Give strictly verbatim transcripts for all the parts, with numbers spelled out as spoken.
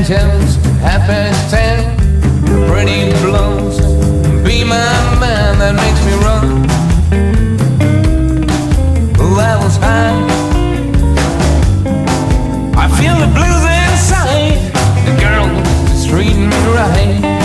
tells half past ten. Pretty blows, be my man, that makes me run. Levels high, I feel the blues inside. The girl is treating me right.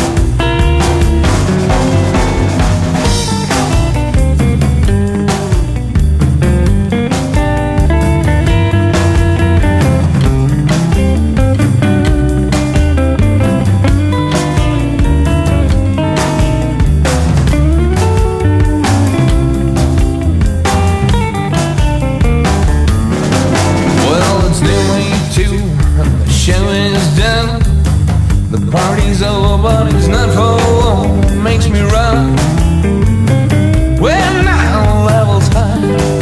The party's over, but it's not for long. It makes me run. Well, now level's high,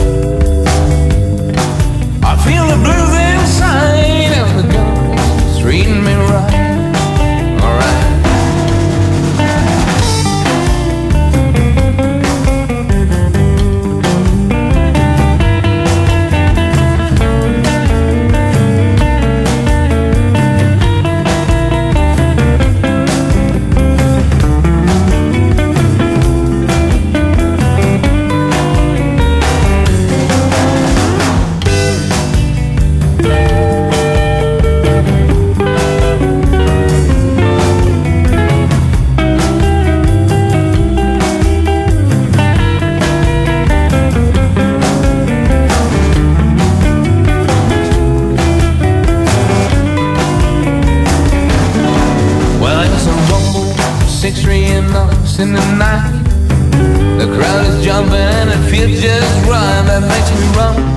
I feel the blues inside, and the girl is treating me right. Six three and us in the night. The crowd is jumping and it feels just right. That makes me run.